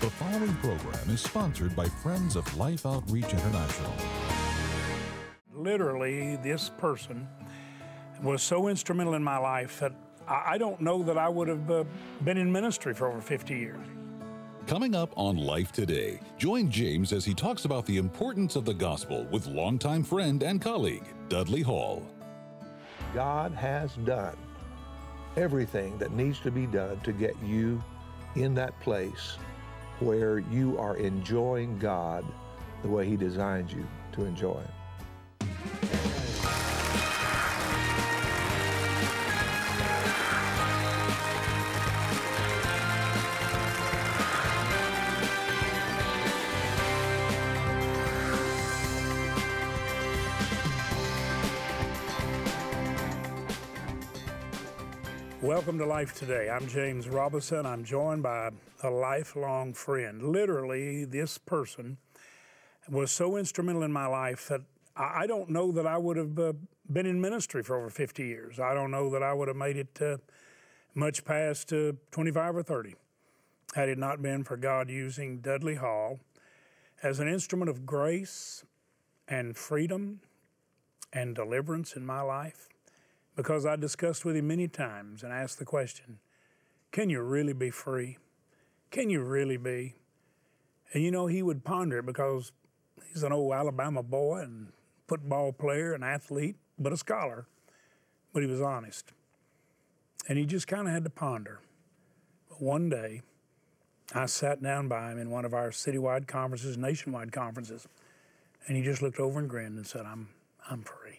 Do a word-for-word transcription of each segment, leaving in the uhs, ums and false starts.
The following program is sponsored by Friends of Life Outreach International. Literally, this person was so instrumental in my life that I don't know that I would have uh, been in ministry for over fifty years. Coming up on Life Today, join James as he talks about the importance of the gospel with longtime friend and colleague, Dudley Hall. God has done everything that needs to be done to get you in that place where you are enjoying God the way He designed you to enjoy Him. Welcome to Life Today. I'm James Robison. I'm joined by a lifelong friend. Literally, this person was so instrumental in my life that I don't know that I would have uh, been in ministry for over fifty years. I don't know that I would have made it uh, much past uh, twenty-five or thirty had it not been for God using Dudley Hall as an instrument of grace and freedom and deliverance in my life. Because I discussed with him many times and asked the question, can you really be free? Can you really be? And you know, he would ponder it because he's an old Alabama boy and football player and athlete, but a scholar. But he was honest. And he just kind of had to ponder. But one day, I sat down by him in one of our citywide conferences, nationwide conferences, and he just looked over and grinned and said, I'm, I'm free.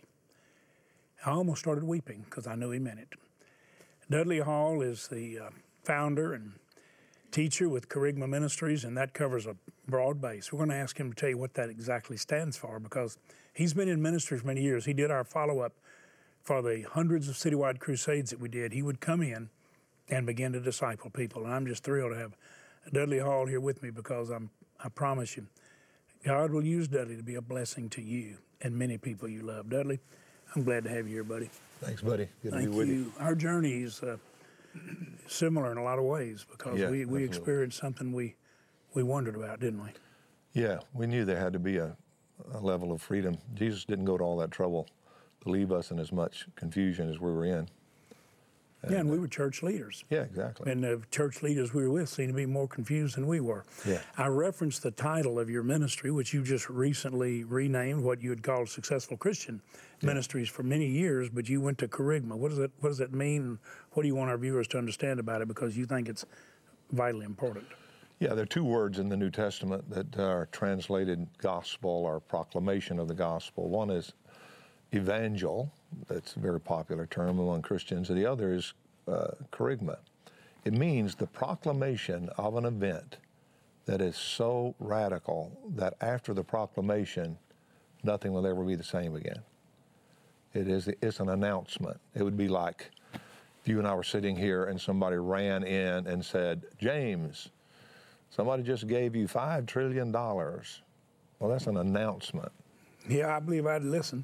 I almost started weeping because I knew he meant it. Dudley Hall is the uh, founder and teacher with Kerygma Ministries, and that covers a broad base. We're going to ask him to tell you what that exactly stands for because he's been in ministry for many years. He did our follow-up for the hundreds of citywide crusades that we did. He would come in and begin to disciple people, and I'm just thrilled to have Dudley Hall here with me because I'm, I promise you, God will use Dudley to be a blessing to you and many people you love. Dudley, I'm glad to have you here, buddy. Thanks, buddy. Good Thank to be with you. you. Our journey is uh, similar in a lot of ways because Yeah, we, we absolutely. experienced something we, we wondered about, didn't we? Yeah, we knew there had to be a, a level of freedom. Jesus didn't go to all that trouble to leave us in as much confusion as we were in. And, yeah, and we were church leaders. Yeah, exactly. And the church leaders we were with seemed to be more confused than we were. Yeah. I referenced the title of your ministry, which you just recently renamed what you had called Successful Christian Yeah. Ministries for many years, but you went to Kerygma. What does that, what does that mean? What do you want our viewers to understand about it? Because you think it's vitally important. Yeah, there are two words in the New Testament that are translated gospel or proclamation of the gospel. One is evangel, that's a very popular term among Christians, and the other is uh, kerygma. It means the proclamation of an event that is so radical that after the proclamation, nothing will ever be the same again. It is, it's an announcement. It would be like if you and I were sitting here and somebody ran in and said, James, somebody just gave you five trillion dollars. Well, that's an announcement. Yeah, I believe I'd listen.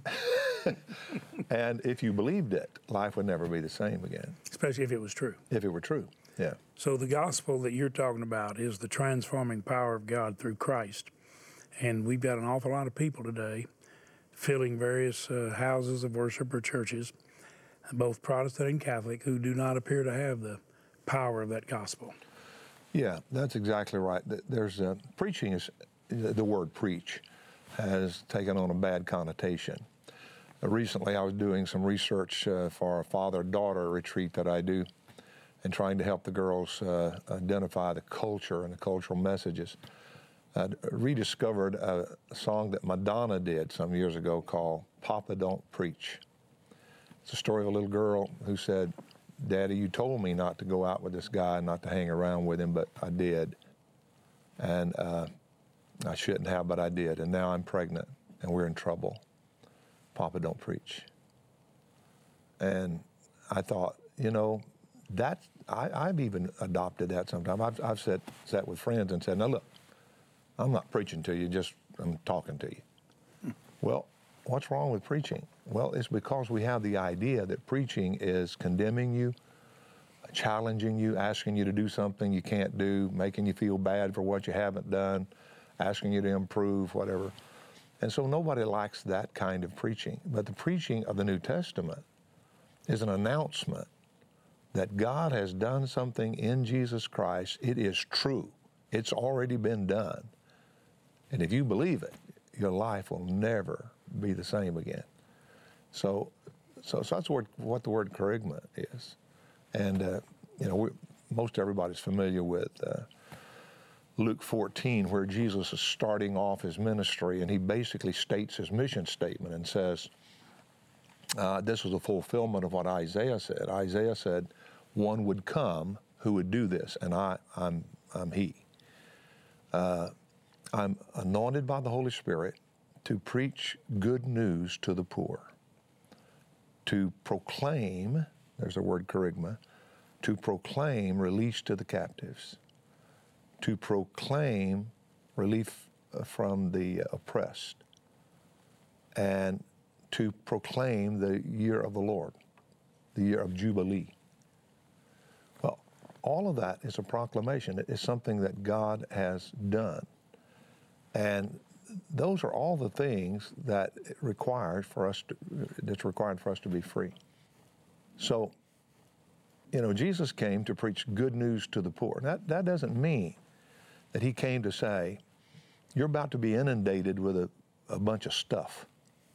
And if you believed it, life would never be the same again. Especially if it was true. If it were true, yeah. So the gospel that you're talking about is the transforming power of God through Christ. And we've got an awful lot of people today filling various uh, houses of worship or churches, both Protestant and Catholic, who do not appear to have the power of that gospel. Yeah, that's exactly right. There's uh, preaching is, the word preach has taken on a bad connotation. Recently, I was doing some research uh, for a father-daughter retreat that I do and trying to help the girls uh, identify the culture and the cultural messages. I rediscovered a song that Madonna did some years ago called Papa Don't Preach. It's a story of a little girl who said, Daddy, you told me not to go out with this guy and not to hang around with him, but I did. And uh, I shouldn't have, but I did. And now I'm pregnant and we're in trouble. Papa don't preach. And I thought, you know, that I, I've even adopted that sometimes. I've, I've sat, sat with friends and said, now look, I'm not preaching to you, just I'm talking to you. Hmm. Well, what's wrong with preaching? Well, it's because we have the idea that preaching is condemning you challenging you, asking you to do something you can't do, making you feel bad for what you haven't done, asking you to improve, whatever. And so nobody likes that kind of preaching. But the preaching of the New Testament is an announcement that God has done something in Jesus Christ. It is true. It's already been done. And if you believe it, your life will never be the same again. So, so, so that's what, what the word kerygma is. And, uh, you know, we, most everybody's familiar with uh, Luke fourteen, where Jesus is starting off his ministry, and he basically states his mission statement and says, uh, this was a fulfillment of what Isaiah said. Isaiah said, one would come who would do this, and I, I'm, I'm he. Uh, I'm anointed by the Holy Spirit to preach good news to the poor, to proclaim, there's the word kerygma, to proclaim release to the captives, to proclaim relief from the oppressed, and to proclaim the year of the Lord, the year of Jubilee. Well, all of that is a proclamation. It is something that God has done. And those are all the things that it requires for us to, that's required for us to be free. So, you know, Jesus came to preach good news to the poor. That, that doesn't mean that he came to say, you're about to be inundated with a, a bunch of stuff.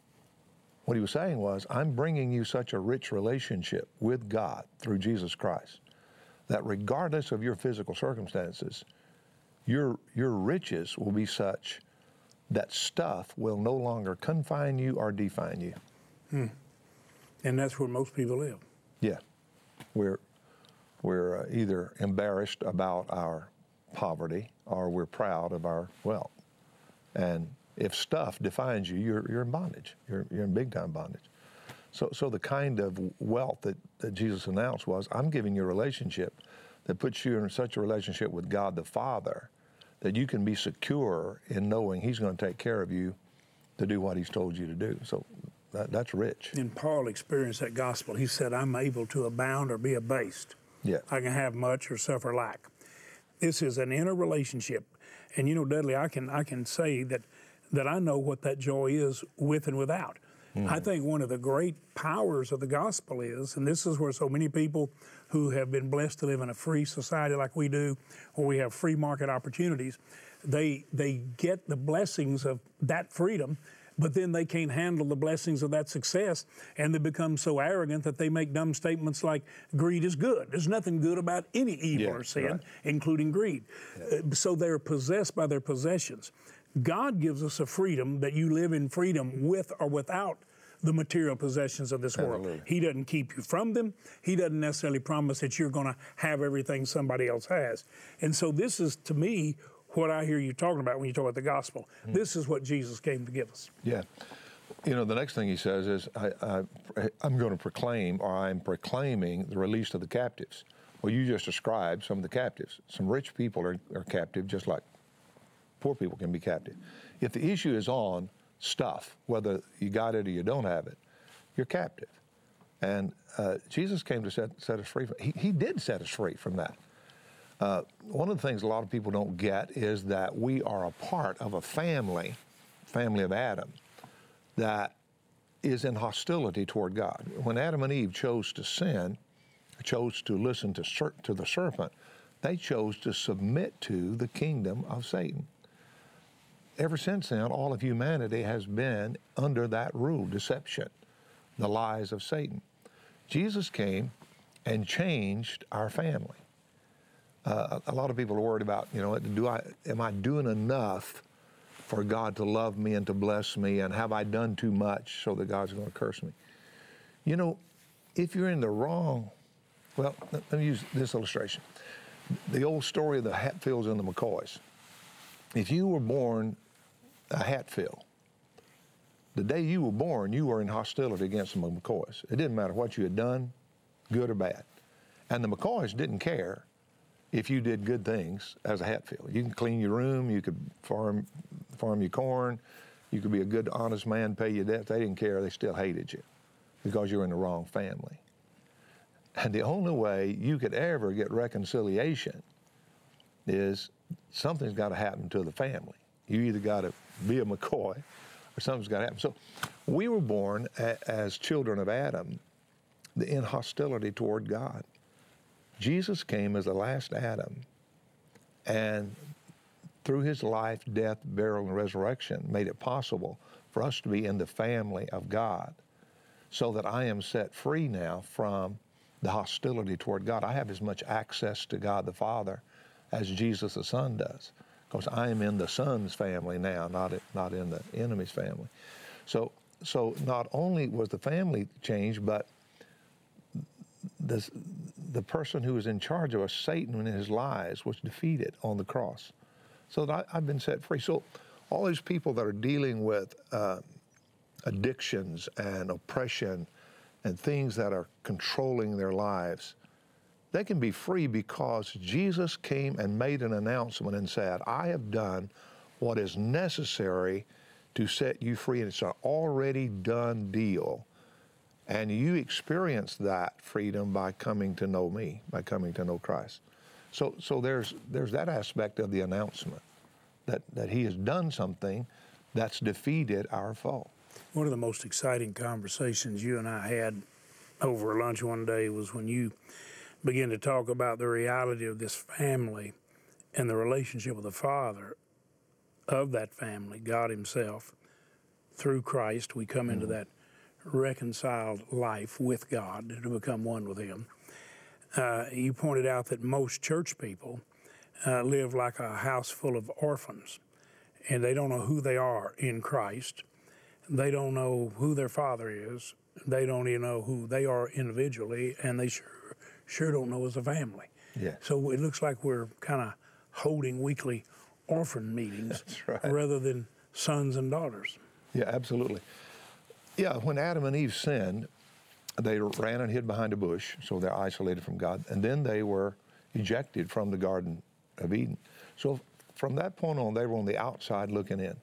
What he was saying was, I'm bringing you such a rich relationship with God through Jesus Christ that regardless of your physical circumstances, your, your riches will be such that stuff will no longer confine you or define you. Hmm. And that's where most people live. Yeah. We're, we're uh, either embarrassed about our poverty or we're proud of our wealth. And if stuff defines you, you're, you're in bondage. You're, you're in big-time bondage. So, so the kind of wealth that, that Jesus announced was, I'm giving you a relationship that puts you in such a relationship with God the Father that you can be secure in knowing he's going to take care of you to do what he's told you to do. So that, that's rich. And Paul experienced that gospel. He said, I'm able to abound or be abased. Yeah. I can have much or suffer lack. This is an inner relationship. And you know, Dudley, I can I can say that that I know what that joy is with and without. Mm-hmm. I think one of the great powers of the gospel is, and this is where so many people who have been blessed to live in a free society like we do, where we have free market opportunities, they they get the blessings of that freedom, but then they can't handle the blessings of that success, and they become so arrogant that they make dumb statements like, greed is good. There's nothing good about any evil yeah, or sin, right. including greed. Yeah. Uh, so they're possessed by their possessions. God gives us a freedom that you live in freedom with or without the material possessions of this Hallelujah. world. He doesn't keep you from them. He doesn't necessarily promise that you're going to have everything somebody else has. And so this is, to me, what I hear you talking about when you talk about the gospel. Mm. This is what Jesus came to give us. Yeah. You know, the next thing he says is, I, I, I'm going to proclaim, or I'm proclaiming the release of the captives. Well, you just described some of the captives. Some rich people are, are captive, just like poor people can be captive. If the issue is on stuff, whether you got it or you don't have it, you're captive. And uh, Jesus came to set, set us free. From, he, he did set us free from that. Uh, one of the things a lot of people don't get is that we are a part of a family, family of Adam, that is in hostility toward God. When Adam and Eve chose to sin, chose to listen to, ser- to the serpent, they chose to submit to the kingdom of Satan. Ever since then, all of humanity has been under that rule, deception, the lies of Satan. Jesus came and changed our family. Uh, a lot of people are worried about, you know, do I, am I doing enough for God to love me and to bless me, and have I done too much so that God's going to curse me? You know, if you're in the wrong, well, let me use this illustration. The old story of the Hatfields and the McCoys. If you were born a Hatfield, the day you were born, you were in hostility against the McCoys. It didn't matter what you had done, good or bad. And the McCoys didn't care if you did good things as a Hatfield. You can clean your room, you could farm farm your corn, you could be a good, honest man, pay your debts. They didn't care. They still hated you because you were in the wrong family. And the only way you could ever get reconciliation is something's got to happen to the family. You either got to be a McCoy or something's got to happen. So we were born a, as children of Adam in hostility toward God. Jesus came as the last Adam, and through his life, death, burial, and resurrection made it possible for us to be in the family of God, so that I am set free now from the hostility toward God. I have as much access to God the Father as Jesus the Son does, because I am in the Son's family now, not not in the enemy's family. So, so not only was the family changed, but the, the person who was in charge of us, Satan, and his lies, was defeated on the cross. So that I, I've been set free. So all these people that are dealing with uh, addictions and oppression and things that are controlling their lives, they can be free because Jesus came and made an announcement and said, I have done what is necessary to set you free, and it's an already done deal. And you experience that freedom by coming to know me, by coming to know Christ. So so there's there's that aspect of the announcement, that, that he has done something that's defeated our foe. One of the most exciting conversations you and I had over lunch one day was when you began to talk about the reality of this family and the relationship with the Father of that family, God himself. Through Christ, we come into that reconciled life with God to become one with him. Uh, you pointed out that most church people uh, live like a house full of orphans, and they don't know who they are in Christ. They don't know who their Father is. They don't even know who they are individually, and they sure sure don't know as a family. Yeah. So it looks like we're kind of holding weekly orphan meetings right. rather than sons and daughters. Yeah, absolutely. Yeah, when Adam and Eve sinned, they ran and hid behind a bush, so they're isolated from God, and then they were ejected from the Garden of Eden. So from that point on, they were on the outside looking in.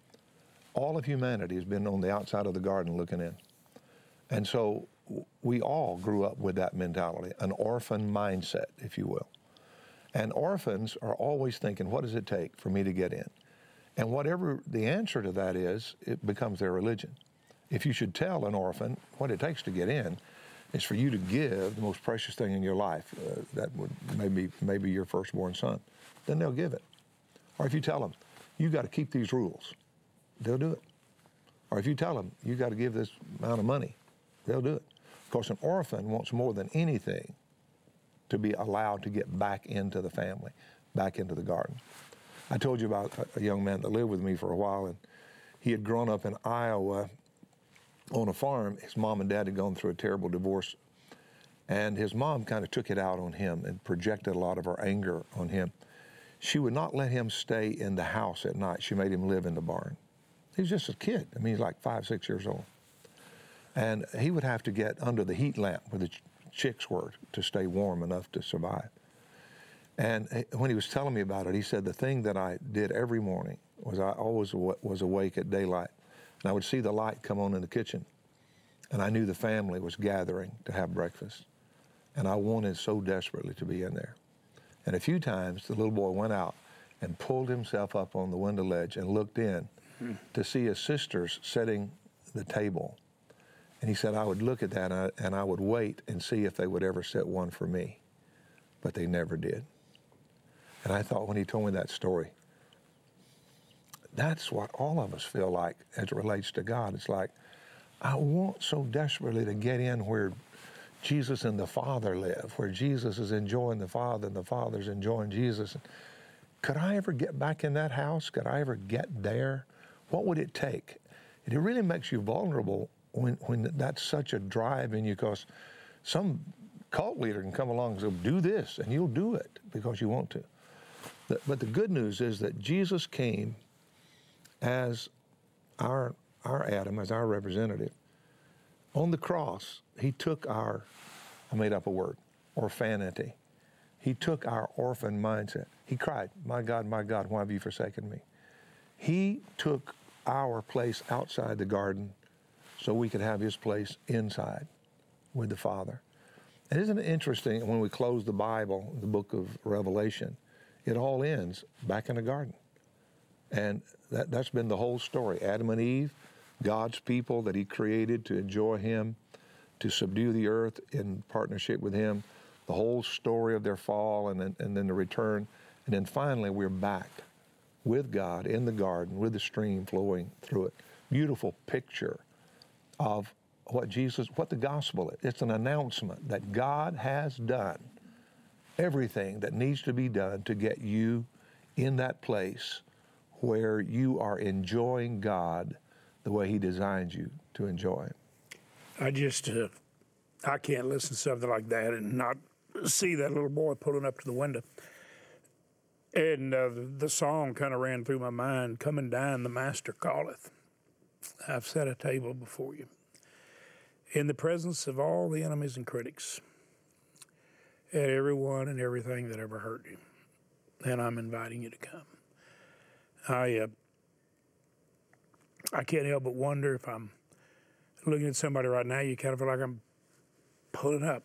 All of humanity has been on the outside of the garden looking in. And so we all grew up with that mentality, an orphan mindset, if you will. And orphans are always thinking, what does it take for me to get in? And whatever the answer to that is, it becomes their religion. If you should tell an orphan what it takes to get in, is for you to give the most precious thing in your life, uh, that would maybe maybe your firstborn son, then they'll give it. Or if you tell them, you got to keep these rules, they'll do it. Or if you tell them, you got to give this amount of money, they'll do it. Of course, an orphan wants more than anything to be allowed to get back into the family, back into the garden. I told you about a young man that lived with me for a while, and he had grown up in Iowa on a farm. His mom and dad had gone through a terrible divorce, and his mom kind of took it out on him and projected a lot of her anger on him. She would not let him stay in the house at night. She made him live in the barn. He was just a kid. I mean, he's like five, six years old. And he would have to get under the heat lamp where the ch- chicks were to stay warm enough to survive. And when he was telling me about it, he said, the thing that I did every morning was I always was awake at daylight. And I would see the light come on in the kitchen. And I knew the family was gathering to have breakfast. And I wanted so desperately to be in there. And a few times, the little boy went out and pulled himself up on the window ledge and looked in hmm. to see his sisters setting the table. And he said, I would look at that and I, and I would wait and see if they would ever set one for me. But they never did. And I thought when he told me that story, that's what all of us feel like as it relates to God. It's like, I want so desperately to get in where Jesus and the Father live, where Jesus is enjoying the Father and the Father's enjoying Jesus. Could I ever get back in that house? Could I ever get there? What would it take? And it really makes you vulnerable when, when that's such a drive in you, because some cult leader can come along and say, do this, and you'll do it because you want to. But the good news is that Jesus came as our, our Adam, as our representative. On the cross, he took our, I made up a word, orphanity. He took our orphan mindset. He cried, my God, my God, why have you forsaken me? He took our place outside the garden so we could have his place inside with the Father. And isn't it interesting when we close the Bible, the book of Revelation, it all ends back in the garden. And that, that's been the whole story. Adam and Eve, God's people that he created to enjoy him, to subdue the earth in partnership with him, the whole story of their fall and then, and then the return. And then finally we're back with God in the garden with the stream flowing through it. Beautiful picture of what Jesus, what the gospel is. It's an announcement that God has done everything that needs to be done to get you in that place where you are enjoying God the way he designed you to enjoy him. I just, uh, I can't listen to something like that and not see that little boy pulling up to the window. And uh, the song kind of ran through my mind, "Come and dine, the Master calleth. I've set a table before you, in the presence of all the enemies and critics, and everyone and everything that ever hurt you. And I'm inviting you to come." I, uh, I can't help but wonder if I'm looking at somebody right now, you kind of feel like I'm pulling up.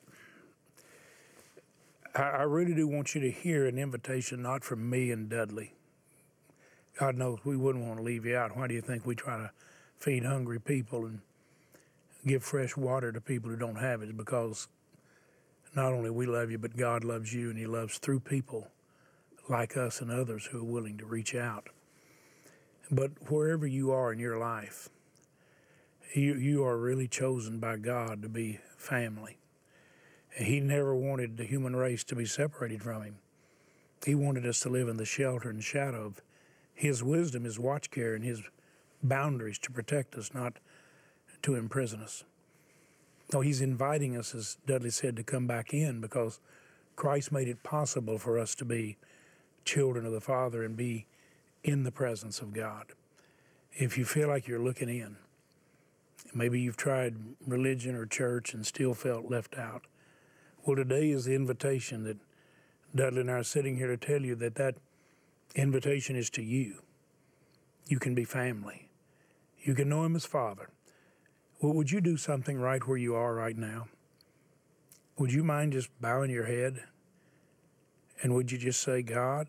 I, I really do want you to hear an invitation, not from me and Dudley. God knows we wouldn't want to leave you out. Why do you think we try to feed hungry people and give fresh water to people who don't have it? It's because not only we love you, but God loves you, and he loves through people like us and others who are willing to reach out. But wherever you are in your life, you, you are really chosen by God to be family. He never wanted the human race to be separated from him. He wanted us to live in the shelter and shadow of his wisdom, his watch care, and his boundaries to protect us, not to imprison us. No, he's inviting us, as Dudley said, to come back in because Christ made it possible for us to be children of the Father and be in the presence of God. If you feel like you're looking in, maybe you've tried religion or church and still felt left out. Well, today is the invitation that Dudley and I are sitting here to tell you that that invitation is to you. You can be family. You can know him as Father. Well, would you do something right where you are right now? Would you mind just bowing your head? And would you just say, God,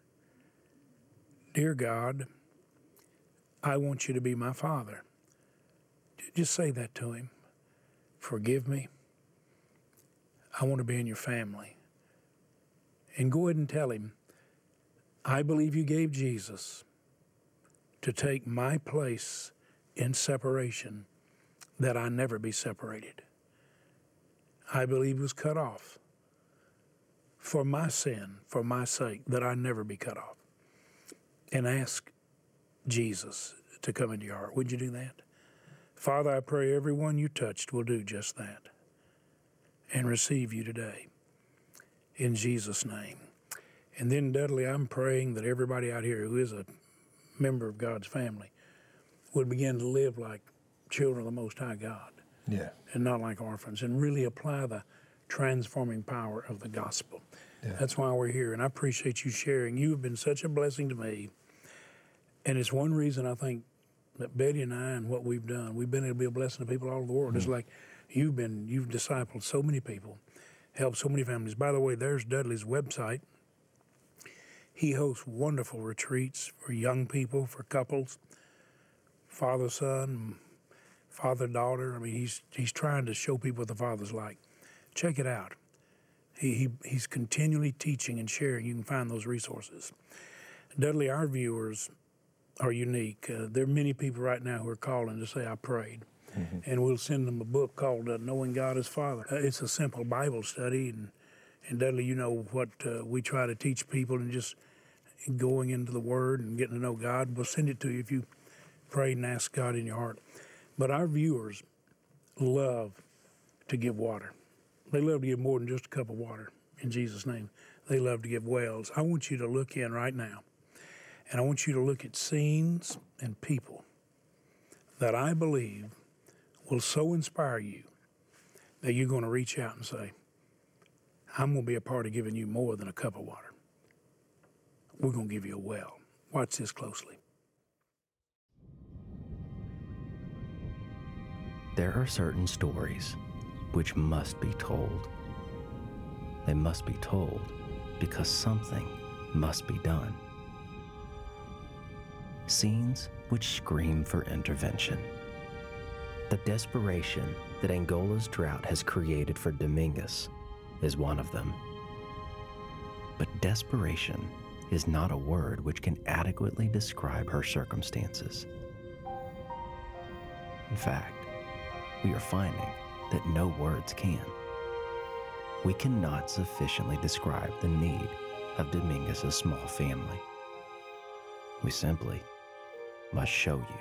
dear God, I want you to be my Father. Just say that to him. Forgive me. I want to be in your family. And go ahead and tell him, I believe you gave Jesus to take my place in separation, that I never be separated. I believe he was cut off for my sin, for my sake, that I never be cut off. And ask Jesus to come into your heart. Would you do that? Father, I pray everyone you touched will do just that and receive you today in Jesus' name. And then, Dudley, I'm praying that everybody out here who is a member of God's family would begin to live like children of the Most High God. Yeah. And not like orphans, and really apply the transforming power of the gospel. Yeah. That's why we're here, and I appreciate you sharing. You have been such a blessing to me, and it's one reason I think that Betty and I and what we've done, we've been able to be a blessing to people all over the world. Mm-hmm. It's like you've been, you've discipled so many people, helped so many families. By the way, there's Dudley's website. He hosts wonderful retreats for young people, for couples, father-son, father-daughter. I mean, he's he's trying to show people what the Father's like. Check it out. He, he He's continually teaching and sharing. You can find those resources. Dudley, our viewers are unique. Uh, there are many people right now who are calling to say, I prayed. Mm-hmm. And we'll send them a book called uh, Knowing God as Father. Uh, it's a simple Bible study. And, and Dudley, you know what uh, we try to teach people, and just going into the Word and getting to know God. We'll send it to you if you pray and ask God in your heart. But our viewers love to give water. They love to give more than just a cup of water, in Jesus' name. They love to give wells. I want you to look in right now, and I want you to look at scenes and people that I believe will so inspire you that you're going to reach out and say, I'm going to be a part of giving you more than a cup of water. We're going to give you a well. Watch this closely. There are certain stories which must be told. they must be told because something must be done. Scenes which scream for intervention. The desperation that Angola's drought has created for Dominguez is one of them. But desperation is not a word which can adequately describe her circumstances. In fact, we are finding that no words can. We cannot sufficiently describe the need of Dominguez's small family. We simply must show you.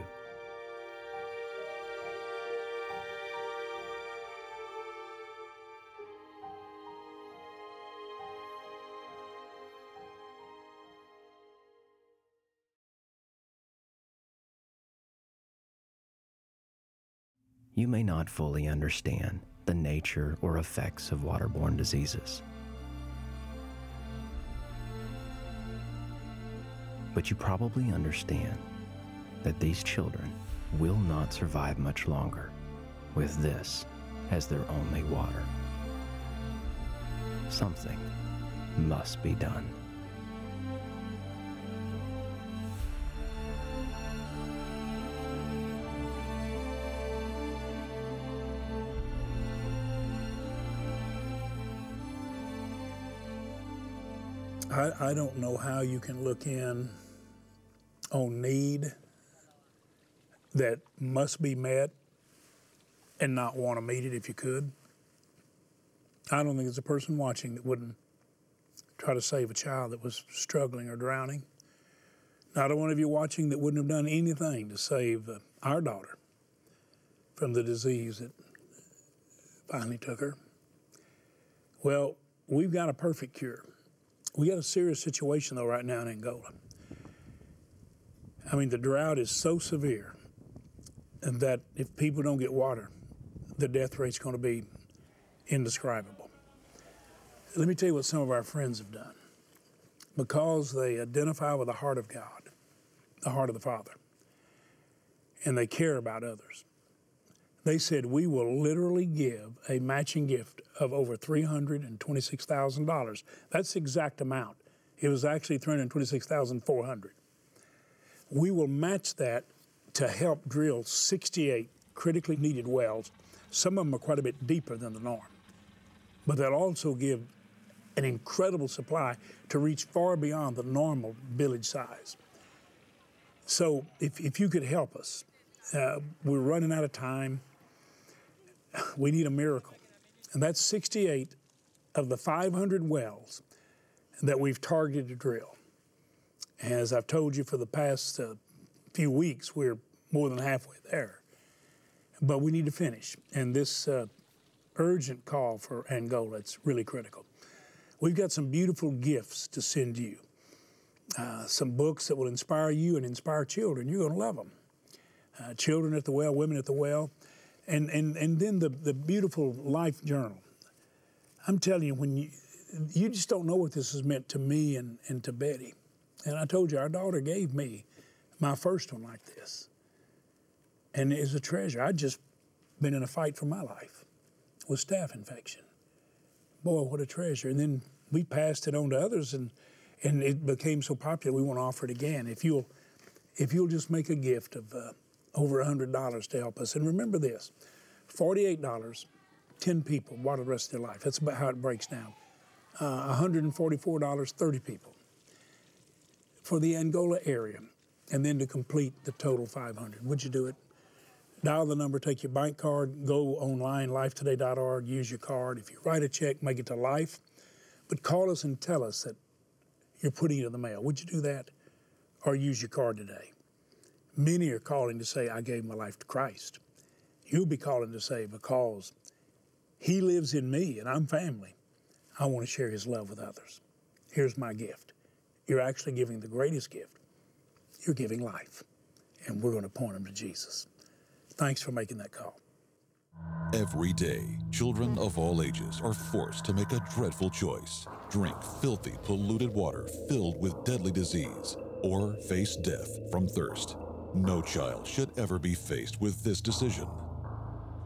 You may not fully understand the nature or effects of waterborne diseases, but you probably understand that these children will not survive much longer with this as their only water. Something must be done. I, I don't know how you can look in on need that must be met and not want to meet it if you could. I don't think there's a person watching that wouldn't try to save a child that was struggling or drowning. Not a one of you watching that wouldn't have done anything to save uh, our daughter from the disease that finally took her. Well, we've got a perfect cure. We got a serious situation, though, right now in Angola. I mean, the drought is so severe that if people don't get water, the death rate's going to be indescribable. Let me tell you what some of our friends have done. Because they identify with the heart of God, the heart of the Father, and they care about others, they said, we will literally give a matching gift of over three hundred twenty-six thousand dollars. That's the exact amount. It was actually three hundred twenty-six thousand four hundred dollars. We will match that to help drill sixty-eight critically needed wells. Some of them are quite a bit deeper than the norm. But they'll also give an incredible supply to reach far beyond the normal village size. So if, if you could help us, uh, we're running out of time. We need a miracle. And that's sixty-eight of the five hundred wells that we've targeted to drill. And as I've told you for the past uh, few weeks, we're more than halfway there. But we need to finish. And this uh, urgent call for Angola, it's really critical. We've got some beautiful gifts to send you. Uh, some books that will inspire you and inspire children. You're going to love them. Uh, Children at the Well, Women at the Well. And, and, and then the, the beautiful life journal. I'm telling you, when you, you just don't know what this has meant to me and, and to Betty. And I told you, our daughter gave me my first one like this. And it's a treasure. I'd just been in a fight for my life with staph infection. Boy, what a treasure. And then we passed it on to others, and, and it became so popular we want to offer it again. If you'll, if you'll just make a gift of uh, over one hundred dollars to help us. And remember this, forty-eight dollars, ten people water the rest of their life. That's about how it breaks down. Uh, one hundred forty-four dollars, thirty people for the Angola area. And then to complete the total five hundred. Would you do it? Dial the number, take your bank card, go online, life today dot org, use your card. If you write a check, make it to Life. But call us and tell us that you're putting it in the mail. Would you do that? Or use your card today? Many are calling to say, I gave my life to Christ. You'll be calling to say, because He lives in me and I'm family, I want to share His love with others. Here's my gift. You're actually giving the greatest gift. You're giving life. And we're going to point them to Jesus. Thanks for making that call. Every day, children of all ages are forced to make a dreadful choice. Drink filthy, polluted water filled with deadly disease, or face death from thirst. No child should ever be faced with this decision.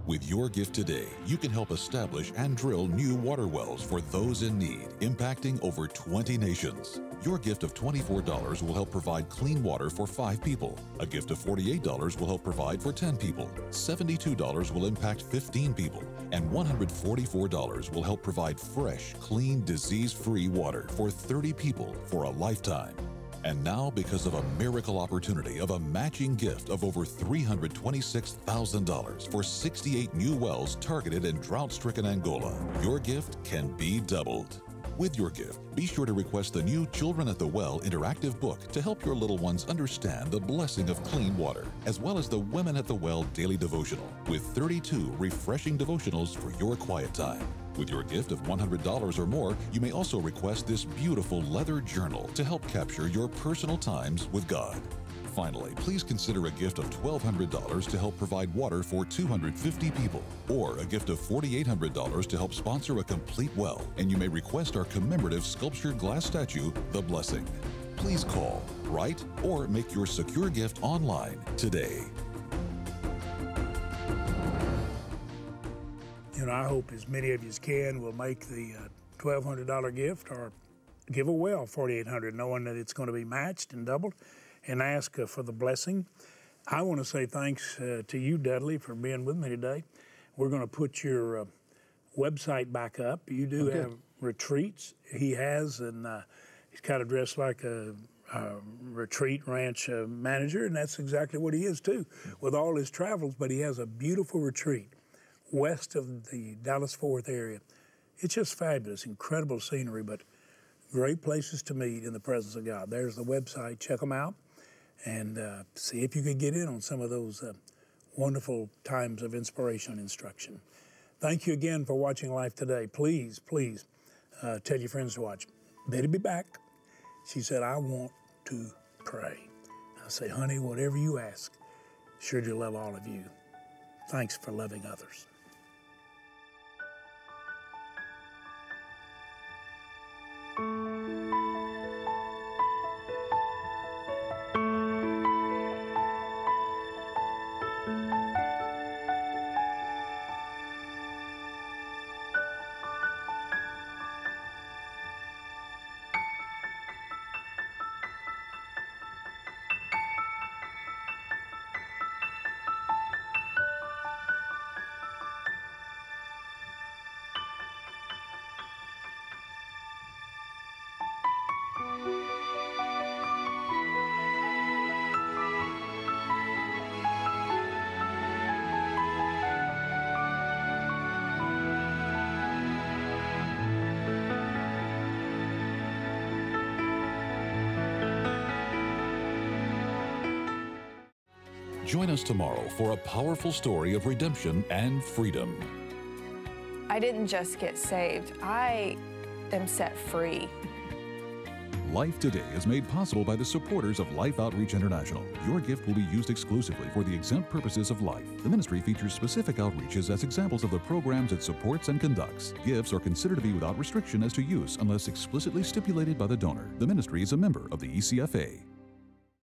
With your gift today, you can help establish and drill new water wells for those in need, impacting over twenty nations. Your gift of twenty-four dollars will help provide clean water for five people. A gift of forty-eight dollars will help provide for ten people. seventy-two dollars will impact fifteen people. And one hundred forty-four dollars will help provide fresh, clean, disease-free water for thirty people for a lifetime. And now, because of a miracle opportunity of a matching gift of over three hundred twenty-six thousand dollars for sixty-eight new wells targeted in drought-stricken Angola, your gift can be doubled. With your gift, be sure to request the new Children at the Well interactive book to help your little ones understand the blessing of clean water, as well as the Women at the Well daily devotional, with thirty-two refreshing devotionals for your quiet time. With your gift of one hundred dollars or more, you may also request this beautiful leather journal to help capture your personal times with God. Finally, please consider a gift of twelve hundred dollars to help provide water for two hundred fifty people, or a gift of four thousand eight hundred dollars to help sponsor a complete well, and you may request our commemorative sculptured glass statue, The Blessing. Please call, write, or make your secure gift online today. You know, I hope as many of you as can will make the uh, twelve hundred dollars gift or give a well four thousand eight hundred dollars, knowing that it's going to be matched and doubled, and ask uh, for the blessing. I want to say thanks uh, to you, Dudley, for being with me today. We're going to put your uh, website back up. You do Okay. have retreats. He has, and uh, he's kind of dressed like a, a retreat ranch uh, manager, and that's exactly what he is too, with all his travels. But he has a beautiful retreat west of the Dallas-Fort Worth area. It's just fabulous, incredible scenery, but great places to meet in the presence of God. There's the website. Check them out and uh, see if you can get in on some of those uh, wonderful times of inspiration and instruction. Thank you again for watching Life Today. Please, please uh, tell your friends to watch. Betty be back. She said, I want to pray. I say, honey, whatever you ask, sure to love all of you. Thanks for loving others. Join us tomorrow for a powerful story of redemption and freedom. I didn't just get saved, I am set free. Life Today is made possible by the supporters of Life Outreach International. Your gift will be used exclusively for the exempt purposes of life. The ministry features specific outreaches as examples of the programs it supports and conducts. Gifts are considered to be without restriction as to use unless explicitly stipulated by the donor. The ministry is a member of the E C F A.